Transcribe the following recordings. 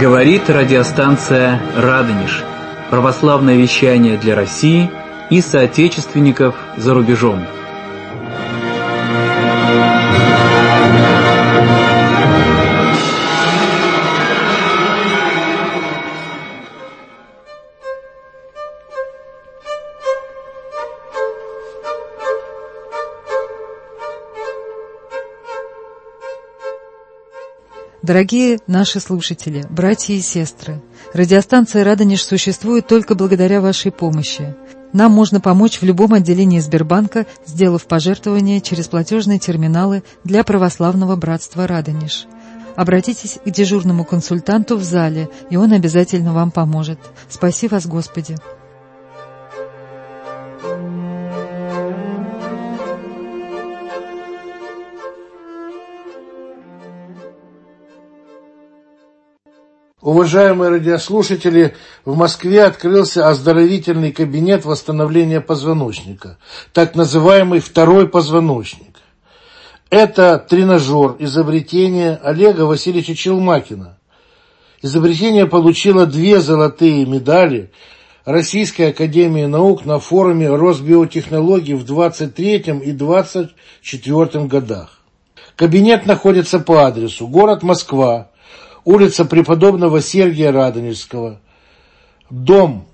Говорит радиостанция «Радонеж». Православное вещание для России и соотечественников за рубежом. Дорогие наши слушатели, братья и сестры, радиостанция «Радонеж» существует только благодаря вашей помощи. Нам можно помочь в любом отделении Сбербанка, сделав пожертвование через платежные терминалы для православного братства «Радонеж». Обратитесь к дежурному консультанту в зале, и он обязательно вам поможет. Спаси вас, Господи! Уважаемые радиослушатели, в Москве открылся оздоровительный кабинет восстановления позвоночника, так называемый второй позвоночник. Это тренажер, изобретение Олега Васильевича Челмакина. Изобретение получило 2 золотые медали Российской академии наук на форуме Росбиотехнологий в 23 и 24 годах. Кабинет находится по адресу город Москва, улица Преподобного Сергия Радонежского, дом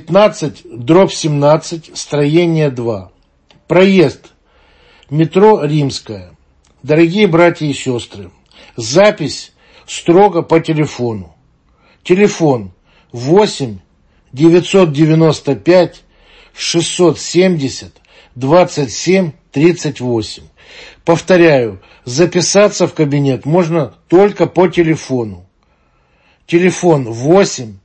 15/17, строение 2. Проезд метро Римская. Дорогие братья и сестры, запись строго по телефону. Телефон 8 995 670 27 38. Повторяю, записаться в кабинет можно только по телефону. Телефон 8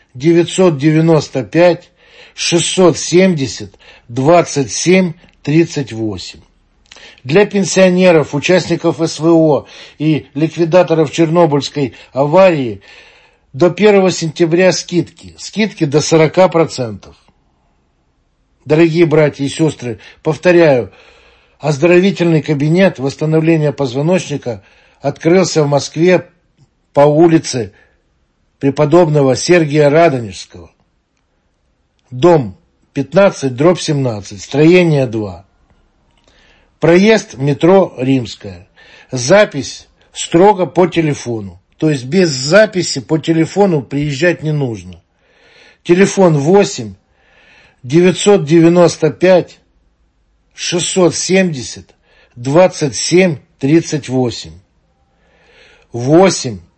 995 670 27 38. Для пенсионеров, участников СВО и ликвидаторов Чернобыльской аварии до 1 сентября скидки до 40%. Дорогие братья и сестры, повторяю, оздоровительный кабинет восстановления позвоночника открылся в Москве по улице Преподобного Сергия Радонежского, дом 15/17, строение 2. Проезд метро Римская. Запись строго по телефону. То есть без записи по телефону приезжать не нужно. Телефон 8 995 670 27 38. 8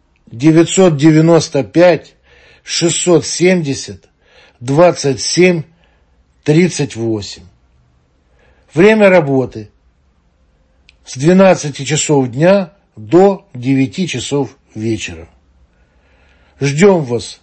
995 670 27 38. Время работы с 12 часов дня до 9 часов вечера. Ждем вас.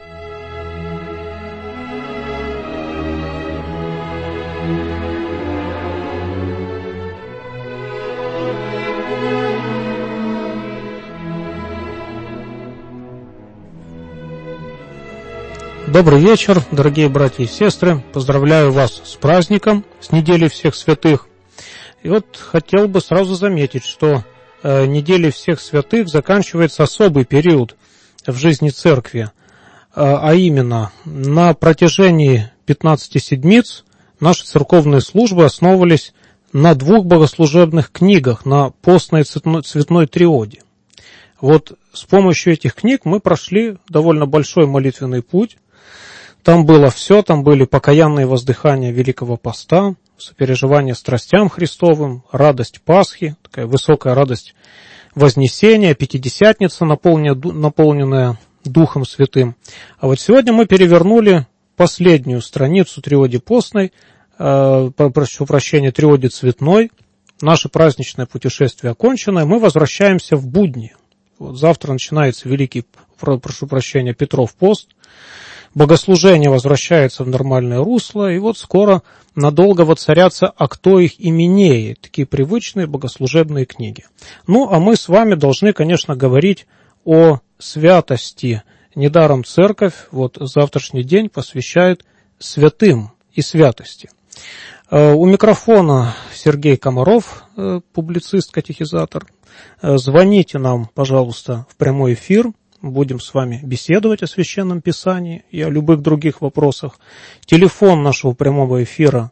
Добрый вечер, дорогие братья и сестры. Поздравляю вас с праздником, с неделей всех святых. И вот хотел бы сразу заметить, что неделей всех святых заканчивается особый период в жизни церкви. А именно, на протяжении 15 седмиц наши церковные службы основывались на 2 богослужебных книгах, на постной цветной триоде. Вот с помощью этих книг мы прошли довольно большой молитвенный путь. Там было все, там были покаянные воздыхания Великого Поста, сопереживание страстям Христовым, радость Пасхи, такая высокая радость Вознесения, Пятидесятница, наполненная Духом Святым. А вот сегодня мы перевернули последнюю страницу триоди постной, прошу прощения, триоди цветной. Наше праздничное путешествие окончено, и мы возвращаемся в будни. Вот завтра начинается великий, прошу прощения, Петров пост. Богослужение возвращается в нормальное русло, и вот скоро надолго воцарятся «А кто их именее?» такие привычные богослужебные книги. Ну, а мы с вами должны, конечно, говорить о святости. Недаром церковь вот завтрашний день посвящает святым и святости. У микрофона Сергей Комаров, публицист, катехизатор. Звоните нам, пожалуйста, в прямой эфир. будем с вами беседовать о Священном Писании и о любых других вопросах. Телефон нашего прямого эфира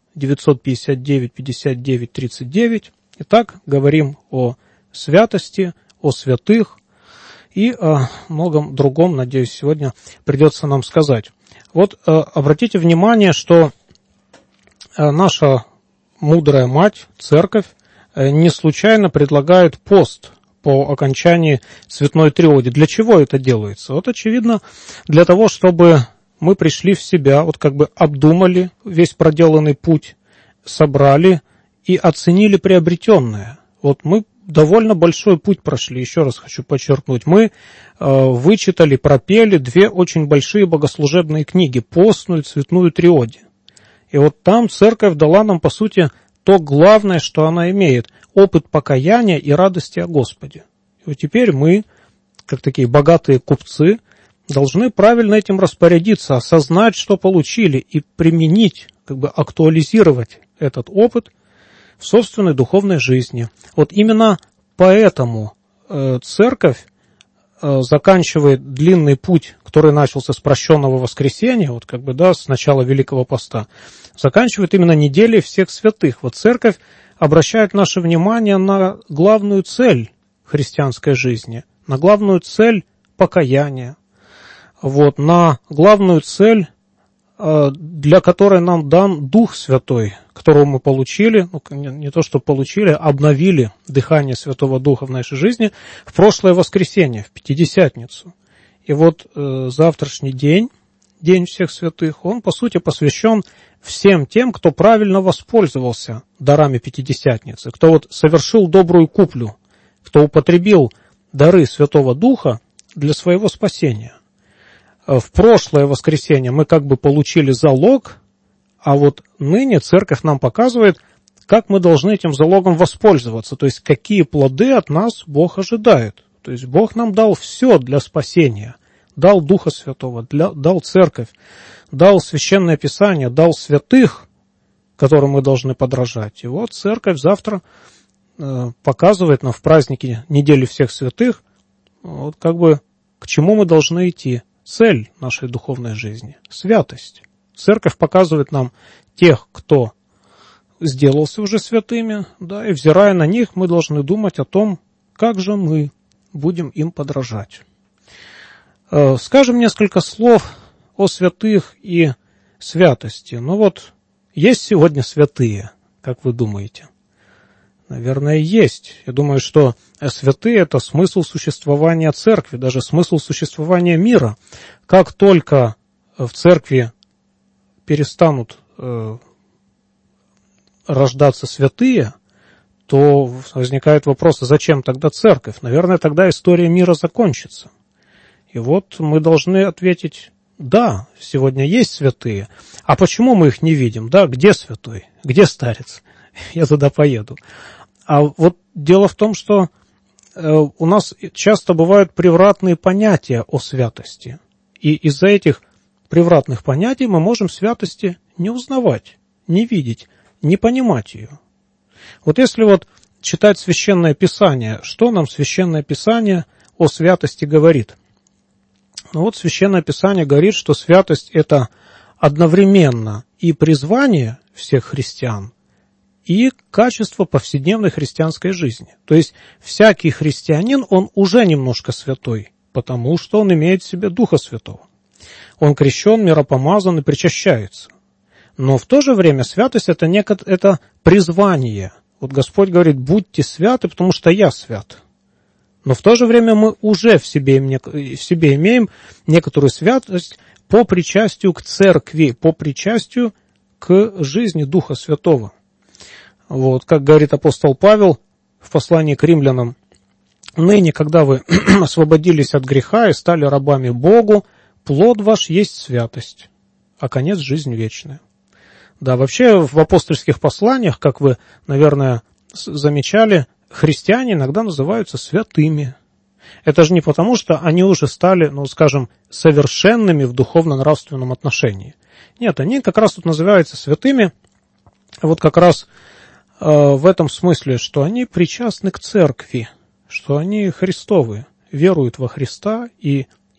959-59-39. Итак, говорим о святости, о святых и о многом другом, надеюсь, сегодня придется нам сказать. Вот обратите внимание, что наша мудрая мать, Церковь, не случайно предлагает пост по окончании Цветной Триоди. Для чего это делается? Вот, очевидно, для того, чтобы мы пришли в себя, вот как бы обдумали весь проделанный путь, собрали и оценили приобретенное. Вот мы довольно большой путь прошли, еще раз хочу подчеркнуть. Мы вычитали, пропели две очень большие богослужебные книги, постную и Цветную Триоди. И вот там Церковь дала нам, по сути, то главное, что она имеет – опыт покаяния и радости о Господе. И вот теперь мы, как такие богатые купцы, должны правильно этим распорядиться, осознать, что получили, и применить, как бы актуализировать этот опыт в собственной духовной жизни. Вот именно поэтому Церковь заканчивает длинный путь, который начался с прощенного воскресения, вот как бы, да, с начала Великого Поста, заканчивает именно неделей всех святых. Вот Церковь обращает наше внимание на главную цель христианской жизни, на главную цель покаяния, вот, на главную цель, для которой нам дан Дух Святой, которого мы получили, ну, не то что получили, обновили дыхание Святого Духа в нашей жизни в прошлое воскресенье, в Пятидесятницу. И вот завтрашний день, День всех святых, он, по сути, посвящен всем тем, кто правильно воспользовался дарами Пятидесятницы, кто вот совершил добрую куплю, кто употребил дары Святого Духа для своего спасения. В прошлое воскресенье мы как бы получили залог, а вот ныне Церковь нам показывает, как мы должны этим залогом воспользоваться, то есть какие плоды от нас Бог ожидает. То есть Бог нам дал все для спасения. Дал Духа Святого, дал Церковь, дал Священное Писание, дал святых, которым мы должны подражать. И вот Церковь завтра показывает нам в празднике недели всех святых, вот как бы к чему мы должны идти. Цель нашей духовной жизни – святость. Церковь показывает нам тех, кто сделался уже святыми, да, и взирая на них, мы должны думать о том, как же мы будем им подражать. Скажем несколько слов о святых и святости. Ну вот, есть сегодня святые, как вы думаете? Наверное, есть. Я думаю, что святые – это смысл существования церкви, даже смысл существования мира. Как только в церкви перестанут рождаться святые, то возникает вопрос, а зачем тогда церковь? Наверное, тогда история мира закончится. И вот мы должны ответить, да, сегодня есть святые, а почему мы их не видим? Да, где святой? Где старец? Я туда поеду. А вот дело в том, что у нас часто бывают превратные понятия о святости. И из-за этих превратных понятий мы можем святости не узнавать, не видеть, не понимать ее. Вот если вот читать Священное Писание, что нам Священное Писание о святости говорит? Ну вот Священное Писание говорит, что святость – это одновременно и призвание всех христиан, и качество повседневной христианской жизни. То есть всякий христианин, он уже немножко святой, потому что он имеет в себе Духа Святого. Он крещен, миропомазан и причащается. Но в то же время святость – это призвание. Вот Господь говорит, будьте святы, потому что я свят. Но в то же время мы уже в себе имеем некоторую святость по причастию к церкви, по причастию к жизни Духа Святого. Вот, как говорит апостол Павел в послании к римлянам, «Ныне, когда вы освободились от греха и стали рабами Богу, плод ваш есть святость, а конец – жизнь вечная». Да, вообще в апостольских посланиях, как вы, наверное, замечали, христиане иногда называются святыми. Это же не потому, что они уже стали, ну, скажем, совершенными в духовно-нравственном отношении. Нет, они как раз тут называются святыми, вот как раз в этом смысле, что они причастны к церкви, что они Христовы, веруют во Христа и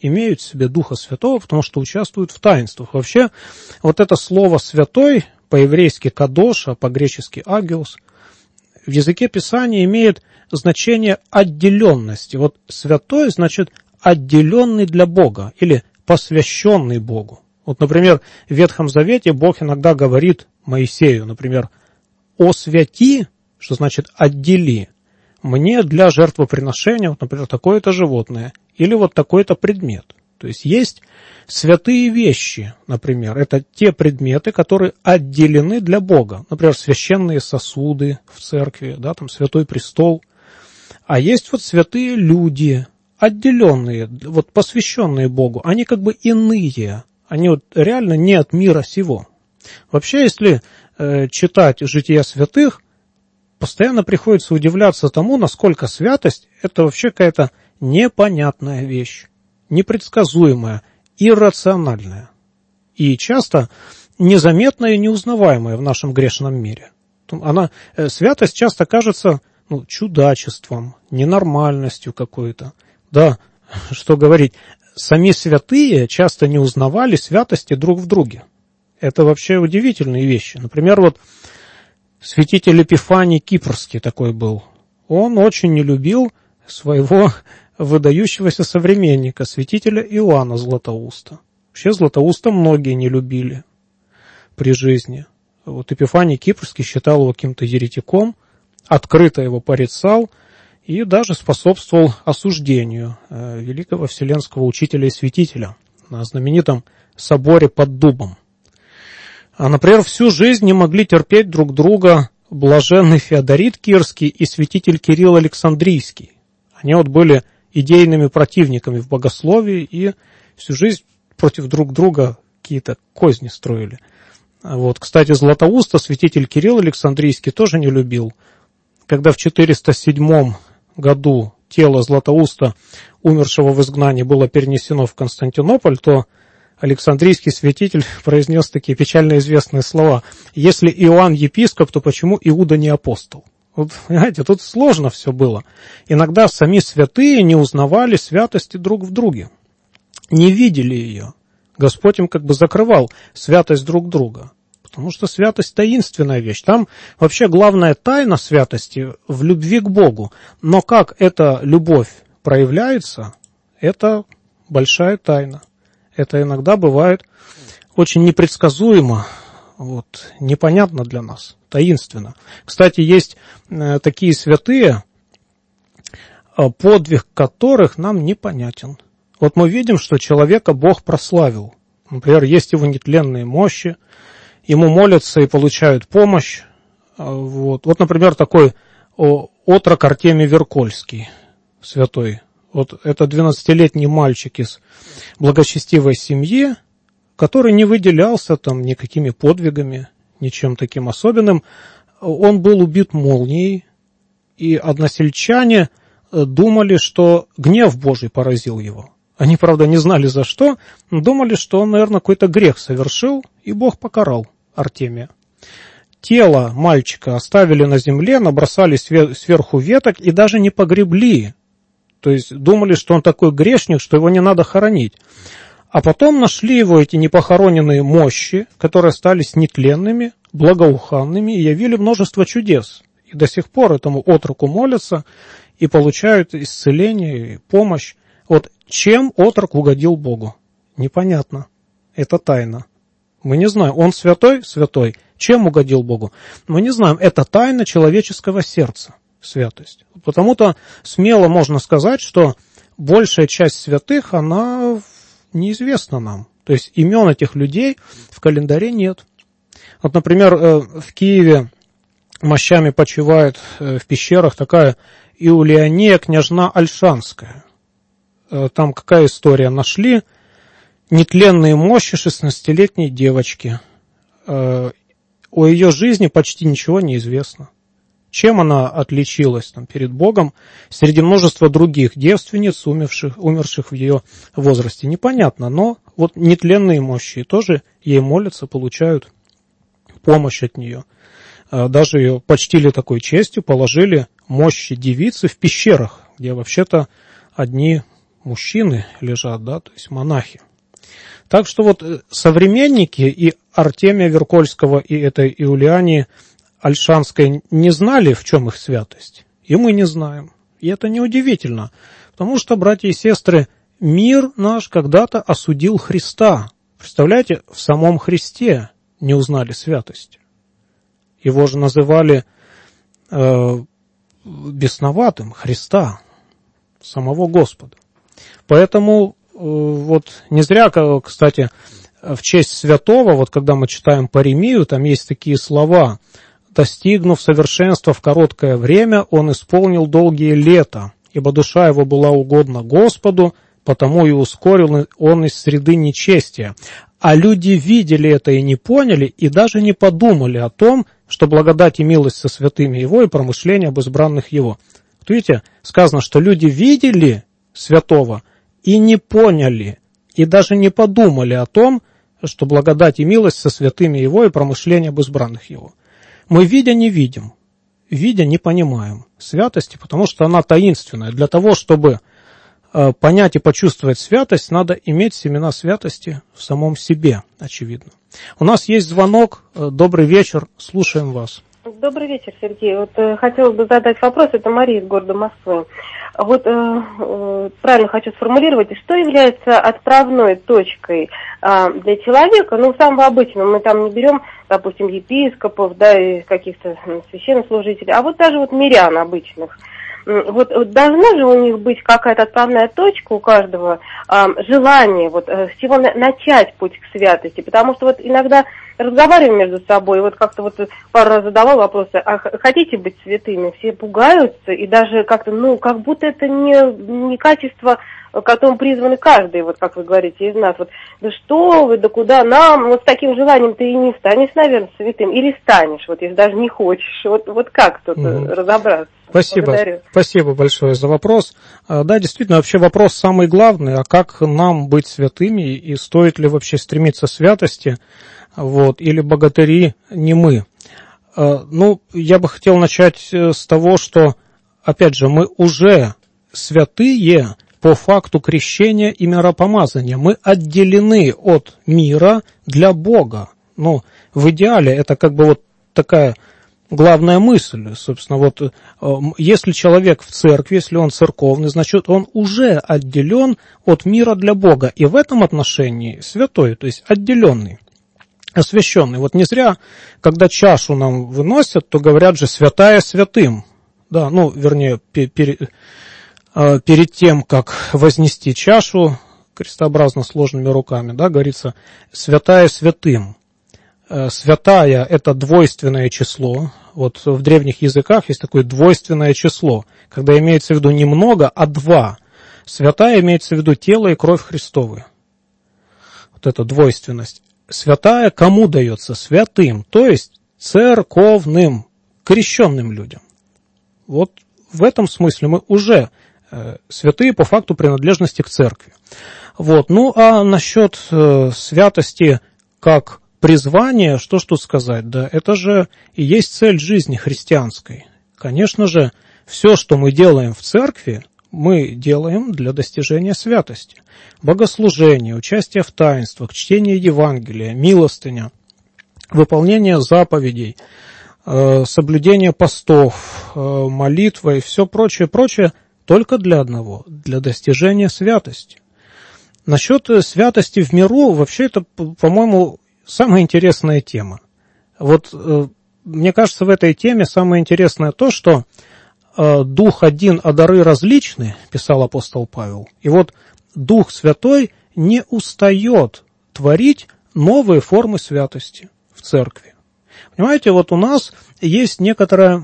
имеют в себе Духа Святого, потому что участвуют в таинствах. Вообще, вот это слово «святой», по-еврейски «кадош», а по-гречески «агиос», в языке Писания имеет значение отделенности. Вот «святой» значит «отделенный для Бога» или «посвященный Богу». Вот, например, в Ветхом Завете Бог иногда говорит Моисею, например, «освяти», что значит «отдели», мне для жертвоприношения, вот, например, такое-то животное или вот такой-то предмет. То есть есть святые вещи, например, это те предметы, которые отделены для Бога. Например, священные сосуды в церкви, да, там святой престол. А есть вот святые люди, отделенные, вот посвященные Богу, они как бы иные, они вот реально не от мира сего. Вообще, если читать «Жития святых», постоянно приходится удивляться тому, насколько святость – это вообще какая-то непонятная вещь, непредсказуемая, иррациональная и часто незаметная и неузнаваемая в нашем грешном мире. Святость часто кажется чудачеством, ненормальностью какой-то. Да, что говорить, сами святые часто не узнавали святости друг в друге. Это вообще удивительные вещи. Например, вот святитель Эпифаний Кипрский такой был. Он очень не любил своего выдающегося современника, святителя Иоанна Златоуста. Вообще Златоуста многие не любили при жизни. Вот Эпифаний Кипрский считал его каким-то еретиком, открыто его порицал и даже способствовал осуждению великого вселенского учителя и святителя на знаменитом соборе под Дубом. А, например, всю жизнь не могли терпеть друг друга блаженный Феодорит Кирский и святитель Кирилл Александрийский. Они вот были идейными противниками в богословии и всю жизнь против друг друга какие-то козни строили. Вот, кстати, Златоуста святитель Кирилл Александрийский тоже не любил. Когда в 407 году тело Златоуста, умершего в изгнании, было перенесено в Константинополь, то Александрийский святитель произнес такие печально известные слова: «Если Иоанн епископ, то почему Иуда не апостол?» Вот, понимаете, тут сложно все было. Иногда сами святые не узнавали святости друг в друге, не видели ее. Господь им как бы закрывал святость друг друга, потому что святость – таинственная вещь. Там вообще главная тайна святости в любви к Богу. Но как эта любовь проявляется, это большая тайна. Это иногда бывает очень непредсказуемо, вот, непонятно для нас, таинственно. Кстати, есть такие святые, подвиг которых нам непонятен. Вот мы видим, что человека Бог прославил. Например, есть его нетленные мощи, ему молятся и получают помощь. Вот, например, такой отрок Артемий Веркольский, святой. Вот это 12-летний мальчик из благочестивой семьи, который не выделялся там никакими подвигами, ничем таким особенным. Он был убит молнией, и односельчане думали, что гнев Божий поразил его. Они, правда, не знали за что, но думали, что он, наверное, какой-то грех совершил, и Бог покарал Артемия. Тело мальчика оставили на земле, набросали сверху веток и даже не погребли. То есть думали, что он такой грешник, что его не надо хоронить. А потом нашли его эти непохороненные мощи, которые остались нетленными, благоуханными и явили множество чудес. И до сих пор этому отроку молятся и получают исцеление и помощь. Вот чем отрок угодил Богу? Непонятно. Это тайна. Мы не знаем. Он святой? Святой. Чем угодил Богу? Мы не знаем. Это тайна человеческого сердца. Святость. Потому-то смело можно сказать, что большая часть святых, она неизвестна нам. То есть имен этих людей в календаре нет. Вот, например, в Киеве мощами почивает в пещерах такая Иулиания, княжна Ольшанская. Там какая история? Нашли нетленные мощи 16-летней девочки. О ее жизни почти ничего не известно. Чем она отличилась перед Богом среди множества других девственниц, умерших в ее возрасте? Непонятно, но вот нетленные мощи тоже ей молятся, получают помощь от нее. Даже ее почтили такой честью, положили мощи девицы в пещерах, где вообще-то одни мужчины лежат, да, то есть монахи. Так что вот современники и Артемия Веркольского, и этой Иулиании Ольшанской не знали, в чем их святость, и мы не знаем. И это неудивительно, потому что, братья и сестры, мир наш когда-то осудил Христа. Представляете, в самом Христе не узнали святости. Его же называли бесноватым, Христа, самого Господа. Поэтому вот не зря, кстати, в честь святого, вот когда мы читаем Паремию, там есть такие слова: «Достигнув совершенства в короткое время, он исполнил долгие лета, ибо душа его была угодна Господу, потому и ускорил он из среды нечестия». А люди видели это и не поняли, и даже не подумали о том, что благодать и милость со святыми его и промышления об избранных его. Вот видите, сказано, что люди видели святого и не поняли, и даже не подумали о том, что благодать и милость со святыми его и промышления об избранных его. Мы, видя, не видим, видя, не понимаем святости, потому что она таинственная. Для того, чтобы понять и почувствовать святость, надо иметь семена святости в самом себе, очевидно. У нас есть звонок. Добрый вечер, слушаем вас. Добрый вечер, Сергей. Вот хотела бы задать вопрос, это Мария из города Москвы. Вот правильно хочу сформулировать, что является отправной точкой для человека, ну, самого обычного, мы там не берем, допустим, епископов, да, и каких-то священнослужителей, а вот даже вот мирян обычных. Вот должна же у них быть какая-то отправная точка у каждого, желание, вот с чего начать путь к святости, потому что вот иногда разговариваем между собой, вот как-то вот пару раз задавал вопросы, а хотите быть святыми? Все пугаются, и даже как-то, ну, как будто это не качество, к которому призваны каждый, вот как вы говорите, из нас. Вот, да что вы, да куда нам, вот с таким желанием ты и не станешь, наверное, святым, или станешь, вот если даже не хочешь, вот как тут разобраться? Спасибо. Благодарю. Спасибо большое за вопрос. Да, действительно, вообще вопрос самый главный, а как нам быть святыми, и стоит ли вообще стремиться к святости, вот, или богатыри не мы. Ну, я бы хотел начать с того, что, опять же, мы уже святые по факту крещения и миропомазания. Мы отделены от мира для Бога. Ну, в идеале это как бы вот такая главная мысль, собственно, вот если человек в церкви, если он церковный, значит, он уже отделен от мира для Бога, и в этом отношении святой, то есть отделенный, освященный. Вот не зря, когда чашу нам выносят, то говорят же «святая святым», да, ну, вернее, перед тем, как вознести чашу крестообразно сложными руками, да, говорится «святая святым». Святая – это двойственное число. Вот в древних языках есть такое двойственное число, когда имеется в виду не много, а два. Святая имеется в виду тело и кровь Христовы. Вот эта двойственность. Святая кому дается? Святым, то есть церковным, крещенным людям. Вот в этом смысле мы уже святые по факту принадлежности к церкви. Вот. Ну а насчет святости как призвание, что ж тут сказать, да, это же и есть цель жизни христианской. Конечно же, все, что мы делаем в церкви, мы делаем для достижения святости. Богослужение, участие в таинствах, чтение Евангелия, милостыня, выполнение заповедей, соблюдение постов, молитва и все прочее только для одного, для достижения святости. Насчет святости в миру, вообще это, по-моему, самая интересная тема. Вот мне кажется, в этой теме самое интересное то, что Дух один, а дары различны, писал апостол Павел. И вот Дух Святой не устает творить новые формы святости в церкви. Понимаете, вот у нас есть некоторая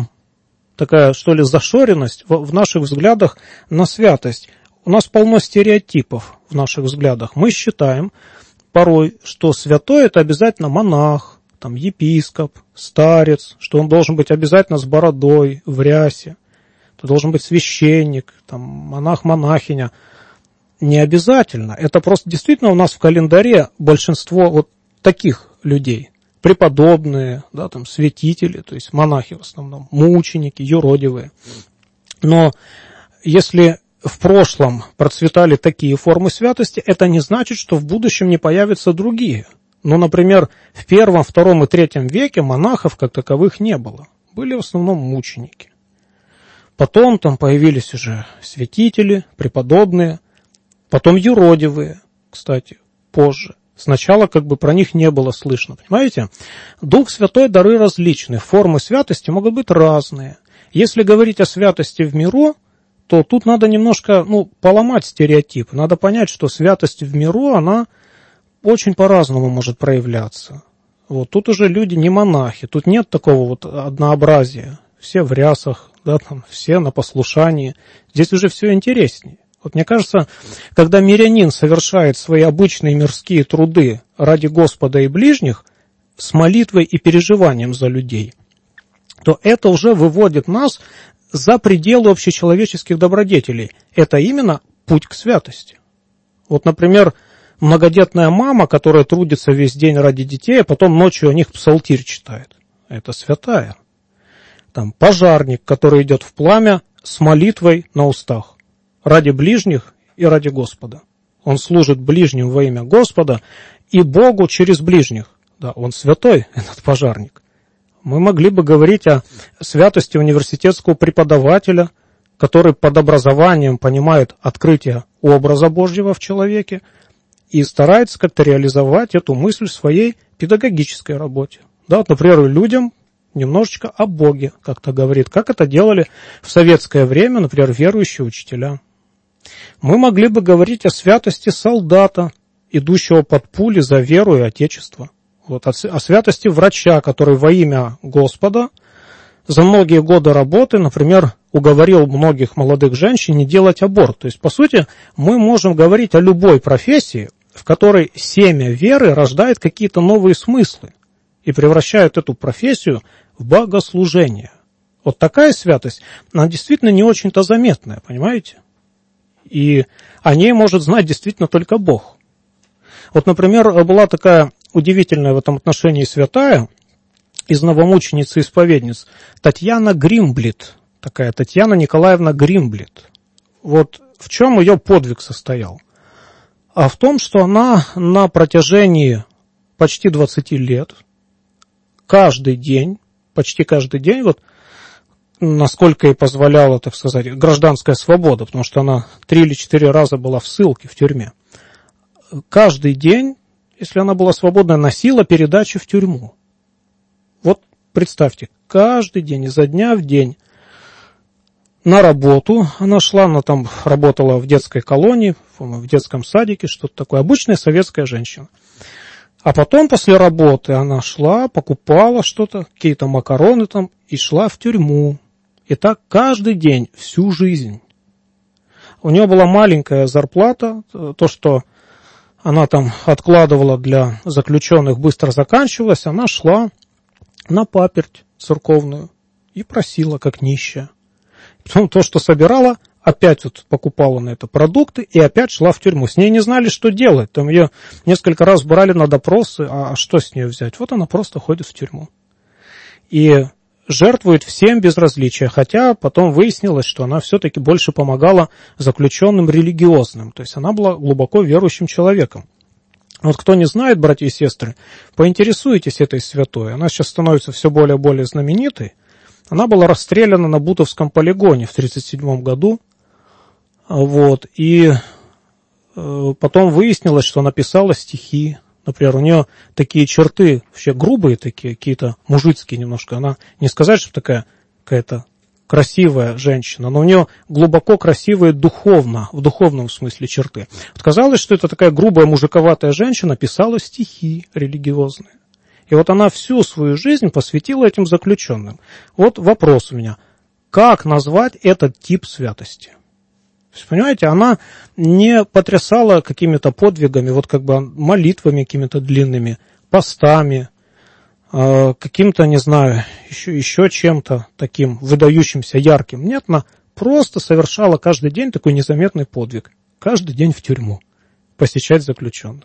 такая, что ли, зашоренность в наших взглядах на святость. У нас полно стереотипов в наших взглядах. Мы считаем порой, что святой – это обязательно монах, там, епископ, старец, что он должен быть обязательно с бородой, в рясе, это должен быть священник, там, монах-монахиня. Не обязательно. Это просто действительно у нас в календаре большинство вот таких людей. Преподобные, да, там, святители, то есть монахи в основном, мученики, юродивые. Но если в прошлом процветали такие формы святости, это не значит, что в будущем не появятся другие. Ну, например, в первом, втором и третьем веке монахов как таковых не было. Были в основном мученики. Потом там появились уже святители, преподобные, потом юродивые, кстати, позже. Сначала как бы про них не было слышно, понимаете? Дух Святой, дары различные, формы святости могут быть разные. Если говорить о святости в миру, то тут надо немножко, поломать стереотип. Надо понять, что святость в миру, она очень по-разному может проявляться. Вот тут уже люди не монахи, тут нет такого вот однообразия. Все в рясах, да, там, все на послушании. Здесь уже все интереснее. Вот мне кажется, когда мирянин совершает свои обычные мирские труды ради Господа и ближних с молитвой и переживанием за людей, то это уже выводит нас за пределы общечеловеческих добродетелей. Это именно путь к святости. Вот, например, многодетная мама, которая трудится весь день ради детей, а потом ночью о них псалтирь читает. Это святая. Там пожарник, который идет в пламя с молитвой на устах. Ради ближних и ради Господа. Он служит ближним во имя Господа и Богу через ближних. Да, он святой, этот пожарник. Мы могли бы говорить о святости университетского преподавателя, который под образованием понимает открытие образа Божьего в человеке и старается как-то реализовать эту мысль в своей педагогической работе. Да, вот, например, людям немножечко о Боге как-то говорит, как это делали в советское время, например, верующие учителя. Мы могли бы говорить о святости солдата, идущего под пули за веру и Отечество. Вот, о святости врача, который во имя Господа за многие годы работы, например, уговорил многих молодых женщин не делать аборт. То есть, по сути, мы можем говорить о любой профессии, в которой семя веры рождает какие-то новые смыслы и превращает эту профессию в богослужение. Вот такая святость, она действительно не очень-то заметная, понимаете? И о ней может знать действительно только Бог. Вот, например, была такая удивительная в этом отношении святая из новомучениц и исповедниц Татьяна Гримблит, такая Татьяна Николаевна Гримблит. Вот в чем ее подвиг состоял? А в том, что она на протяжении почти 20 лет, каждый день, почти каждый день, вот насколько ей позволяла, так сказать, гражданская свобода, потому что она 3 или 4 раза была в ссылке, в тюрьме. Каждый день, если она была свободна, носила передачи в тюрьму. Вот представьте, каждый день, изо дня в день на работу она шла, она там работала в детской колонии, в детском садике, что-то такое, обычная советская женщина. А потом после работы она шла, покупала что-то, какие-то макароны там, и шла в тюрьму. И так каждый день, всю жизнь. У нее была маленькая зарплата, то, что она там откладывала для заключенных, быстро заканчивалась, она шла на паперть церковную и просила, как нищая. Потом то, что собирала, опять вот покупала на это продукты и опять шла в тюрьму. С ней не знали, что делать. Там ее несколько раз брали на допросы, а что с нее взять? Вот она просто ходит в тюрьму. И жертвует всем без различия, хотя потом выяснилось, что она все-таки больше помогала заключенным религиозным, то есть она была глубоко верующим человеком. Вот кто не знает, братья и сестры, поинтересуйтесь этой святой, она сейчас становится все более и более знаменитой. Она была расстреляна на Бутовском полигоне в 1937 году, вот, и потом выяснилось, что она писала стихи. Например, у нее такие черты, вообще грубые такие, какие-то мужицкие немножко. Она, не сказать, что такая какая-то красивая женщина, но у нее глубоко красивые духовно, в духовном смысле черты. Вот казалось, что это такая грубая мужиковатая женщина писала стихи религиозные. И вот она всю свою жизнь посвятила этим заключенным. Вот вопрос у меня. Как назвать этот тип святости? То есть, понимаете, она не потрясала какими-то подвигами, вот как бы молитвами какими-то длинными, постами, каким-то, не знаю, еще чем-то таким выдающимся, ярким. Нет, она просто совершала каждый день такой незаметный подвиг. Каждый день в тюрьму посещать заключенных.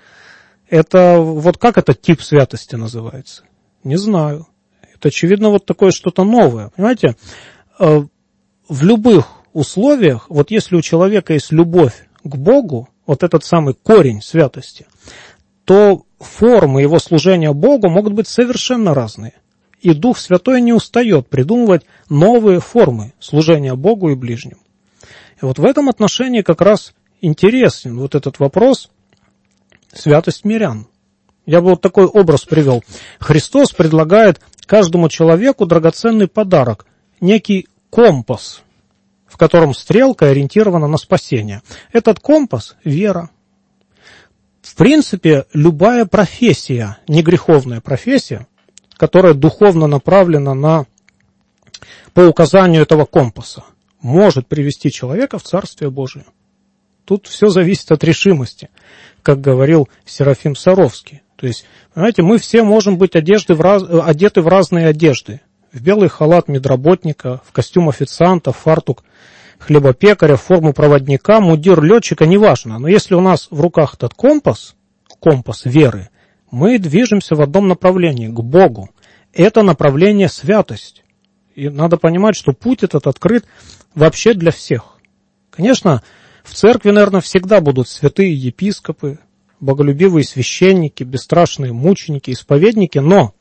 Это вот как этот тип святости называется? Не знаю. Это, очевидно, вот такое что-то новое. Понимаете, в любых условиях, вот если у человека есть любовь к Богу, вот этот самый корень святости, то формы его служения Богу могут быть совершенно разные. И Дух Святой не устает придумывать новые формы служения Богу и ближним. И вот в этом отношении как раз интересен вот этот вопрос святость мирян. Я бы вот такой образ привел. Христос предлагает каждому человеку драгоценный подарок, некий компас, в котором стрелка ориентирована на спасение. Этот компас – вера. В принципе, любая профессия, негреховная профессия, которая духовно направлена по указанию этого компаса, может привести человека в Царствие Божие. Тут все зависит от решимости, как говорил Серафим Саровский. То есть, понимаете, мы все можем быть одеты в разные одежды. В белый халат медработника, в костюм официанта, в фартук хлебопекаря, в форму проводника, мундир летчика, неважно. Но если у нас в руках этот компас веры, мы движемся в одном направлении, к Богу. Это направление святость. И надо понимать, что путь этот открыт вообще для всех. Конечно, в церкви, наверное, всегда будут святые епископы, боголюбивые священники, бесстрашные мученики, исповедники, но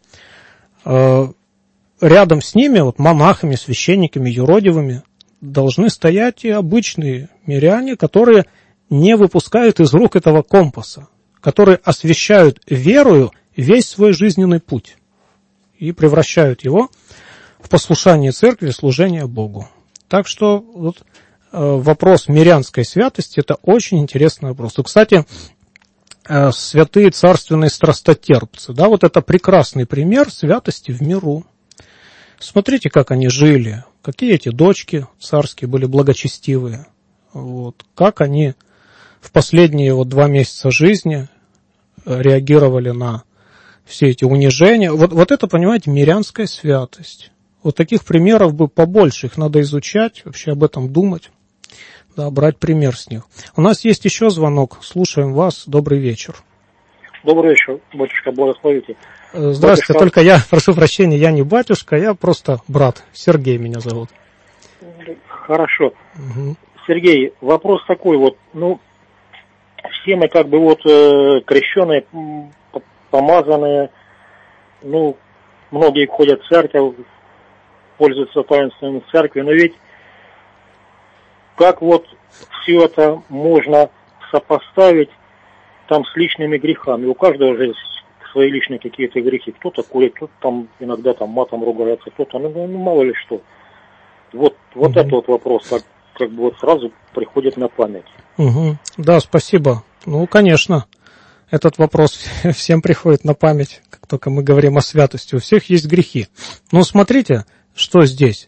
рядом с ними, вот монахами, священниками, юродивыми, должны стоять и обычные миряне, которые не выпускают из рук этого компаса, которые освящают верою весь свой жизненный путь и превращают его в послушание церкви, служение Богу. Так что вот вопрос мирянской святости – это очень интересный вопрос. И, кстати, святые царственные страстотерпцы, да, вот это прекрасный пример святости в миру. Смотрите, как они жили, какие эти дочки царские были благочестивые, вот, как они в последние 2 месяца жизни реагировали на все эти унижения. Вот это, понимаете, мирянская святость. Вот таких примеров бы побольше, их надо изучать, вообще об этом думать, да, брать пример с них. У нас есть еще звонок, слушаем вас, добрый вечер. Добрый вечер, батюшка, благословите. Здравствуйте, батюшка... только я, прошу прощения, я не батюшка, я просто брат, Сергей меня зовут. Хорошо. Угу. Сергей, вопрос такой вот, все мы как бы крещеные, помазанные, многие ходят в церковь, пользуются таинствами церкви, но ведь как все это можно сопоставить там с личными грехами? У каждого же есть свои личные какие-то грехи. Кто-то курит, кто-то там иногда там матом ругается, кто-то, мало ли что. Вот этот вопрос как бы сразу приходит на память. Угу. Да, спасибо. Конечно, этот вопрос всем приходит на память, как только мы говорим о святости. У всех есть грехи. Но смотрите, что здесь.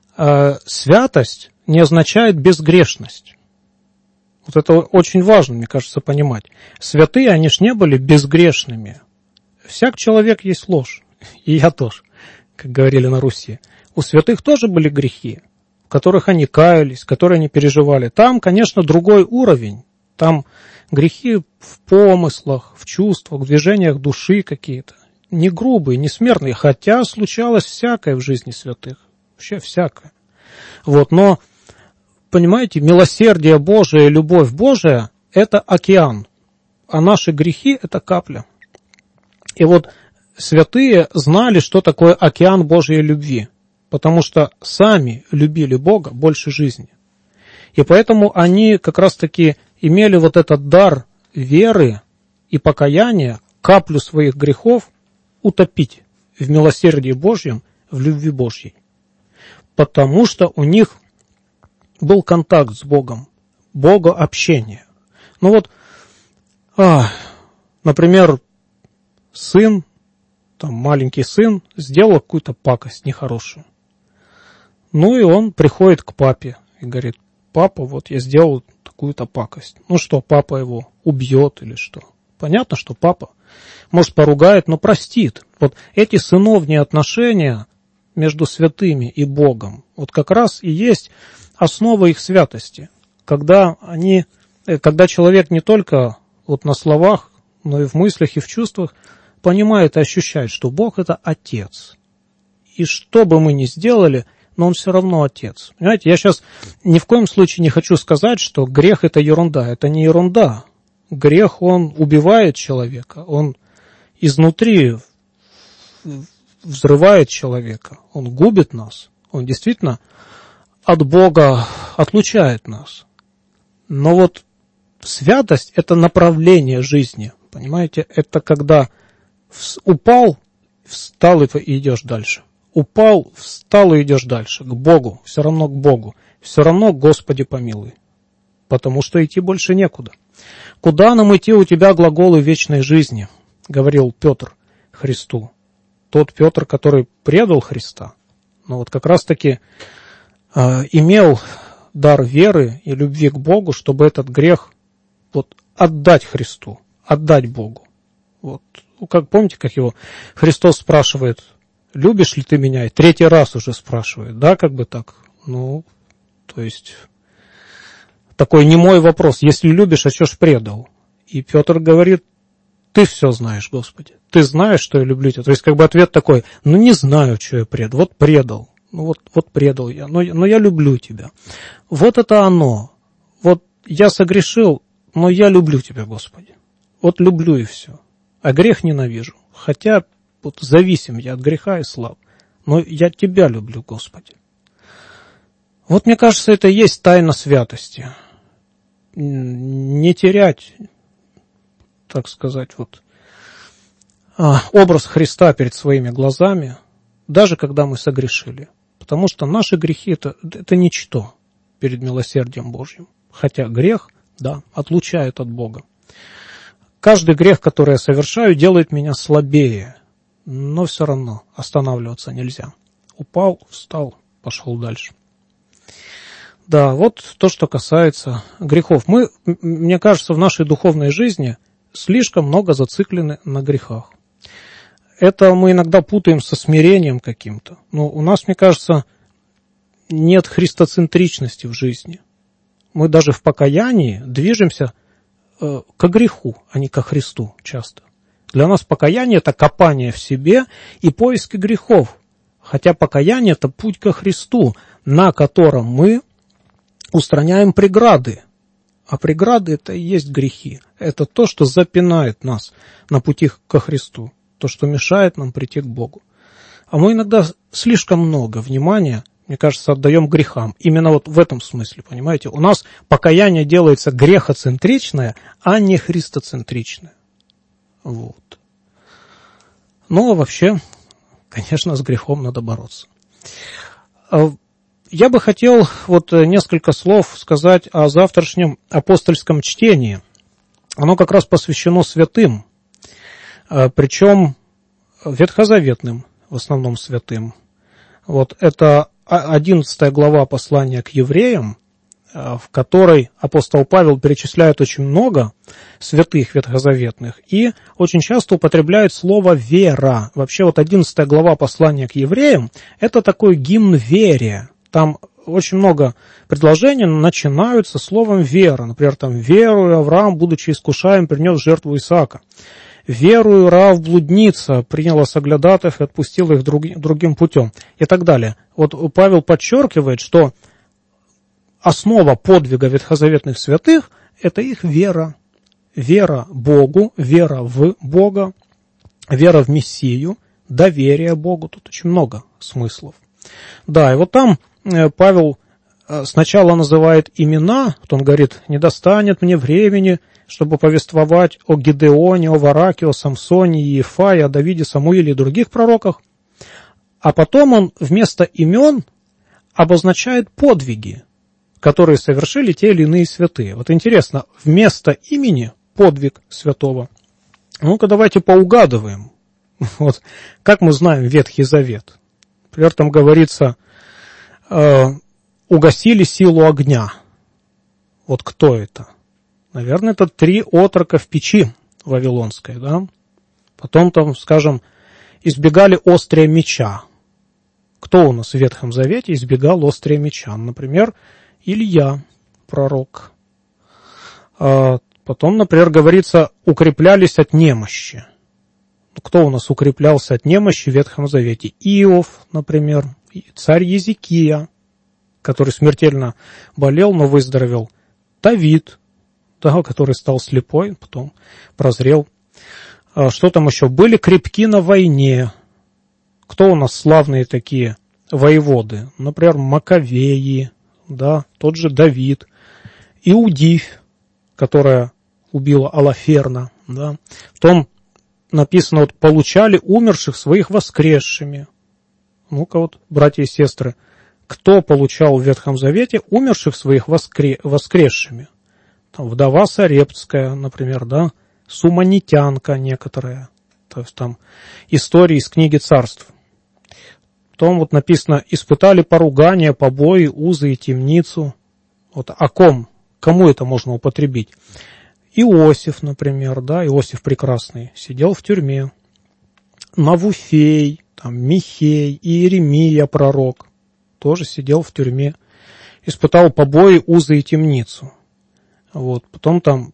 Святость не означает безгрешность. Вот это очень важно, мне кажется, понимать. Святые, они ж не были безгрешными. Всяк человек есть ложь. И я тоже, как говорили на Руси. У святых тоже были грехи, в которых они каялись, которые они переживали. Там, конечно, другой уровень. Там грехи в помыслах, в чувствах, в движениях души какие-то. Не грубые, не смертные, хотя случалось всякое в жизни святых. Вообще всякое. Но, понимаете, милосердие Божие, любовь Божия – это океан, а наши грехи – это капля. И святые знали, что такое океан Божьей любви, потому что сами любили Бога больше жизни. И поэтому они как раз-таки имели этот дар веры и покаяния, каплю своих грехов утопить в милосердии Божьем, в любви Божьей. Потому что у них был контакт с Богом, богообщение. Например, сын, маленький сын, сделал какую-то пакость нехорошую. И он приходит к папе и говорит: папа, я сделал такую-то пакость. Что, папа его убьет или что? Понятно, что папа, может, поругает, но простит. Эти сыновние отношения между святыми и Богом, как раз и есть основа их святости. Когда человек не только на словах, но и в мыслях и в чувствах понимает и ощущает, что Бог – это Отец. И что бы мы ни сделали, но он все равно Отец. Понимаете, я сейчас ни в коем случае не хочу сказать, что грех – это ерунда. Это не ерунда. Грех, он убивает человека, он изнутри взрывает человека, он губит нас, он действительно от Бога отлучает нас. Но вот святость – это направление жизни, понимаете? Это когда упал, встал и идешь дальше. Упал, встал и идешь дальше, к Богу, все равно к Богу, все равно Господи помилуй, потому что идти больше некуда. «Куда нам идти, у тебя глаголы вечной жизни», — говорил Петр Христу. Тот Петр, который предал Христа, но вот как раз-таки имел дар веры и любви к Богу, чтобы этот грех вот отдать Христу, отдать Богу. Вот, как помните, как его Христос спрашивает: «Любишь ли ты меня?» И 3-й раз уже спрашивает, да, как бы так. Ну, то есть такой немой вопрос: если любишь, а что ж предал? И Петр говорит: ты все знаешь, Господи, ты знаешь, что я люблю тебя. То есть как бы ответ такой: ну не знаю, что я предал, вот предал, ну вот предал я, но я люблю тебя. Вот это оно. Вот я согрешил, но я люблю тебя, Господи. Вот люблю и все. А грех ненавижу. Хотя вот зависим я от греха и слаб, но я тебя люблю, Господи. Вот мне кажется, это и есть тайна святости. Не терять, так сказать, вот образ Христа перед своими глазами, даже когда мы согрешили. Потому что наши грехи это ничто перед милосердием Божьим. Хотя грех, да, отлучает от Бога. Каждый грех, который я совершаю, делает меня слабее, но все равно останавливаться нельзя. Упал, встал, пошел дальше. Да, вот то, что касается грехов. Мы, мне кажется, в нашей духовной жизни слишком много зациклены на грехах. Это мы иногда путаем со смирением каким-то. Но у нас, мне кажется, нет христоцентричности в жизни. Мы даже в покаянии движемся ко греху, а не ко Христу часто. Для нас покаяние – это копание в себе и поиски грехов. Хотя покаяние – это путь ко Христу, на котором мы устраняем преграды. А преграды – это и есть грехи. Это то, что запинает нас на пути ко Христу. То, что мешает нам прийти к Богу. А мы иногда слишком много внимания, мне кажется, отдаем грехам. Именно вот в этом смысле, понимаете? У нас покаяние делается грехоцентричное, а не христоцентричное. Вот. Но вообще, конечно, с грехом надо бороться. Я бы хотел вот несколько слов сказать о завтрашнем апостольском чтении. Оно как раз посвящено святым, причем ветхозаветным, в основном святым. Вот это 11 глава послания к евреям, в которой апостол Павел перечисляет очень много святых ветхозаветных и очень часто употребляет слово «вера». Вообще вот 11 глава послания к евреям – это такой гимн вере. Там очень много предложений начинаются словом «вера». Например, там «верую Авраам, будучи искушаем, принес жертву Исаака». «Верую, Раав блудница, приняла соглядатаев и отпустила их другим путем» и так далее. Вот Павел подчеркивает, что основа подвига ветхозаветных святых – это их вера. Вера Богу, вера в Бога, вера в Мессию, доверие Богу. Тут очень много смыслов. Да, и вот там Павел сначала называет имена, он говорит: «Не достанет мне времени, чтобы повествовать о Гидеоне, о Вараке, о Самсоне, Иефае, о Давиде, Самуиле и других пророках». А потом он вместо имен обозначает подвиги, которые совершили те или иные святые. Вот интересно, вместо имени подвиг святого. Ну-ка давайте поугадываем. Вот как мы знаем Ветхий Завет. Например, там говорится: угасили силу огня. Вот кто это? Наверное, это 3 отрока в печи вавилонской, да? Потом там, скажем, избегали острия меча. Кто у нас в Ветхом Завете избегал острия меча? Например, Илья, пророк. Потом, например, говорится, укреплялись от немощи. Кто у нас укреплялся от немощи в Ветхом Завете? Иов, например. царь Езекия, который смертельно болел, но выздоровел, Давид, да, который стал слепой, потом прозрел. Что там еще? Были крепки на войне. Кто у нас славные такие воеводы? Например, Маковеи, да, тот же Давид, Иудифь, которая убила Алаферна, да. Потом написано, вот, получали умерших своих воскресшими. Ну-ка вот, братья и сестры, кто получал в Ветхом Завете умерших своих воскресшими? Там вдова Сарептская, например, да, суманитянка некоторая, то есть там истории из книги Царств. Потом вот написано, испытали поругания, побои, узы и темницу. Вот о ком? Кому это можно употребить? Иосиф, например, да, Иосиф прекрасный, сидел в тюрьме. Навуфей, там, Михей, Иеремия, пророк, тоже сидел в тюрьме. Испытал побои, узы и темницу. Вот, потом там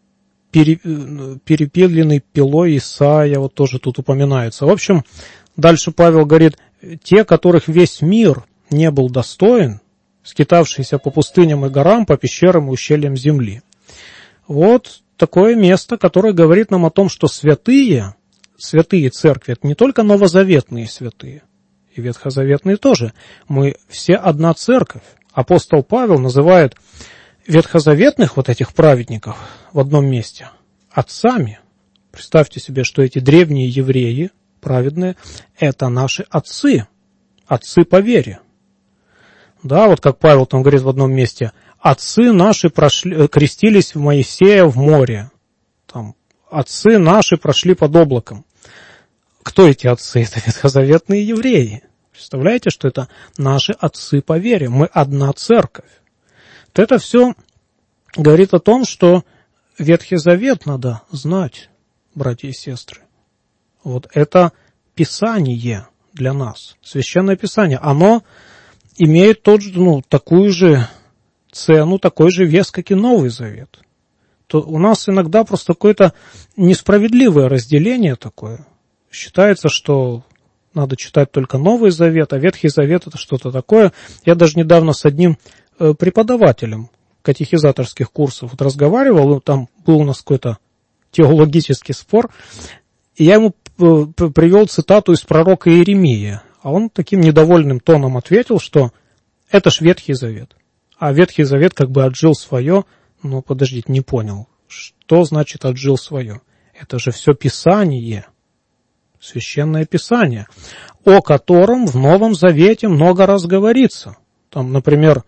перепеленный пилой Исаия, вот тоже тут упоминается. В общем, дальше Павел говорит, те, которых весь мир не был достоин, скитавшиеся по пустыням и горам, по пещерам и ущельям земли. Вот такое место, которое говорит нам о том, что святые церкви, это не только новозаветные святые, и ветхозаветные тоже. Мы все одна церковь. Апостол Павел называет ветхозаветных вот этих праведников в одном месте отцами. Представьте себе, что эти древние евреи, праведные, это наши отцы по вере. Да, вот как Павел там говорит в одном месте, отцы наши крестились в Моисея в море. Там, отцы наши прошли под облаком. Кто эти отцы? Это ветхозаветные евреи. Представляете, что это наши отцы по вере. Мы одна церковь. Вот это все говорит о том, что Ветхий Завет надо знать, братья и сестры. Вот это Писание для нас, Священное Писание. Оно имеет такую же цену, такой же вес, как и Новый Завет. То у нас иногда просто какое-то несправедливое разделение такое. Считается, что надо читать только Новый Завет, а Ветхий Завет это что-то такое. Я даже недавно с одним преподавателем катехизаторских курсов вот разговаривал, там был у нас какой-то теологический спор, и я ему привел цитату из пророка Иеремии, а он таким недовольным тоном ответил, что это ж Ветхий Завет, а Ветхий Завет как бы отжил свое. Ну, подождите, не понял, что значит отжил свое? Это же все Писание, Священное Писание, о котором в Новом Завете много раз говорится. Там, например,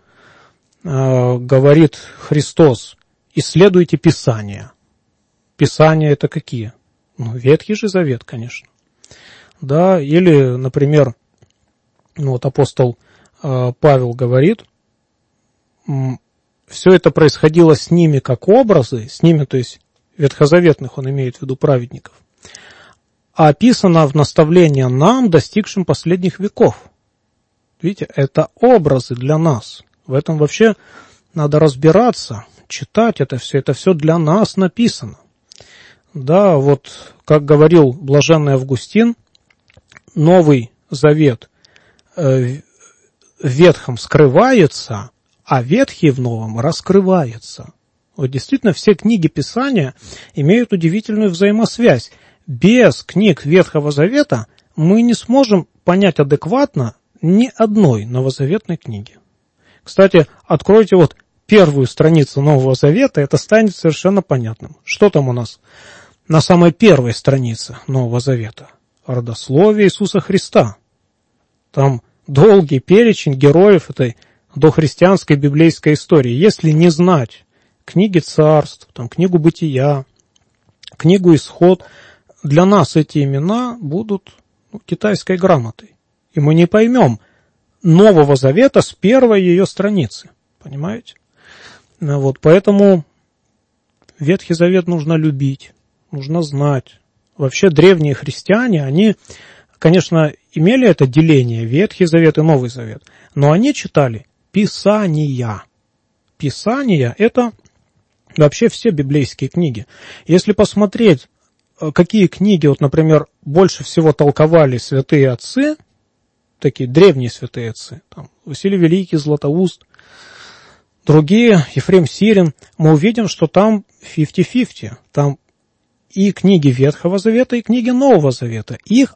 говорит Христос, исследуйте Писания. Писания это какие? Ну, Ветхий же Завет, конечно. Да, или, например, вот апостол Павел говорит, все это происходило с ними как образы, с ними, то есть ветхозаветных, он имеет в виду праведников, а описано в наставлении нам, достигшим последних веков. Видите, это образы для нас. В этом вообще надо разбираться, читать это все для нас написано. Да, вот, как говорил блаженный Августин, Новый Завет в Ветхом скрывается, а Ветхий в Новом раскрывается. Вот действительно все книги Писания имеют удивительную взаимосвязь. Без книг Ветхого Завета мы не сможем понять адекватно ни одной новозаветной книги. Кстати, откройте вот первую страницу Нового Завета, это станет совершенно понятным. Что там у нас на самой первой странице Нового Завета? Родословие Иисуса Христа. Там долгий перечень героев этой дохристианской библейской истории. Если не знать книги Царств, там, книгу Бытия, книгу Исход, для нас эти имена будут китайской грамотой. И мы не поймем Нового Завета с первой ее страницы. Понимаете? Вот, поэтому Ветхий Завет нужно любить, нужно знать. Вообще древние христиане, они, конечно, имели это деление, Ветхий Завет и Новый Завет, но они читали Писания. Писания – это вообще все библейские книги. Если посмотреть, какие книги, вот, например, больше всего толковали святые отцы, такие древние святые отцы, там, Василий Великий, Златоуст, другие, Ефрем Сирин, мы увидим, что там 50-50, там и книги Ветхого Завета, и книги Нового Завета. Их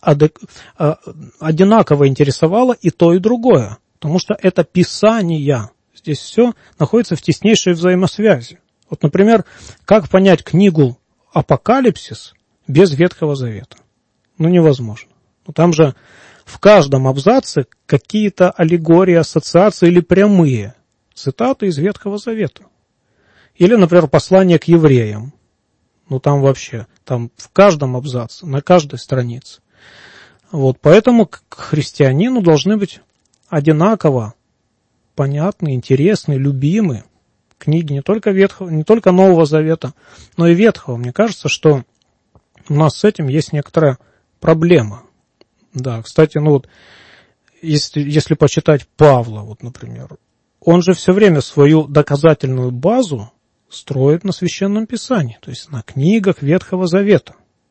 одинаково интересовало и то, и другое, потому что это Писания. Здесь все находится в теснейшей взаимосвязи. Вот, например, как понять книгу «Апокалипсис» без Ветхого Завета? Ну, невозможно. Там же в каждом абзаце какие-то аллегории, ассоциации или прямые цитаты из Ветхого Завета. Или, например, послание к евреям. Ну, там вообще, там в каждом абзаце, на каждой странице. Вот, поэтому к христианину должны быть одинаково понятны, интересны, любимы книги не только Ветхого, не только Нового Завета, но и Ветхого. Мне кажется, что у нас с этим есть некоторая проблема. Да, кстати, ну вот, если почитать Павла, вот, например, он же все время свою доказательную базу строит на Священном Писании, то есть на книгах Ветхого Завета.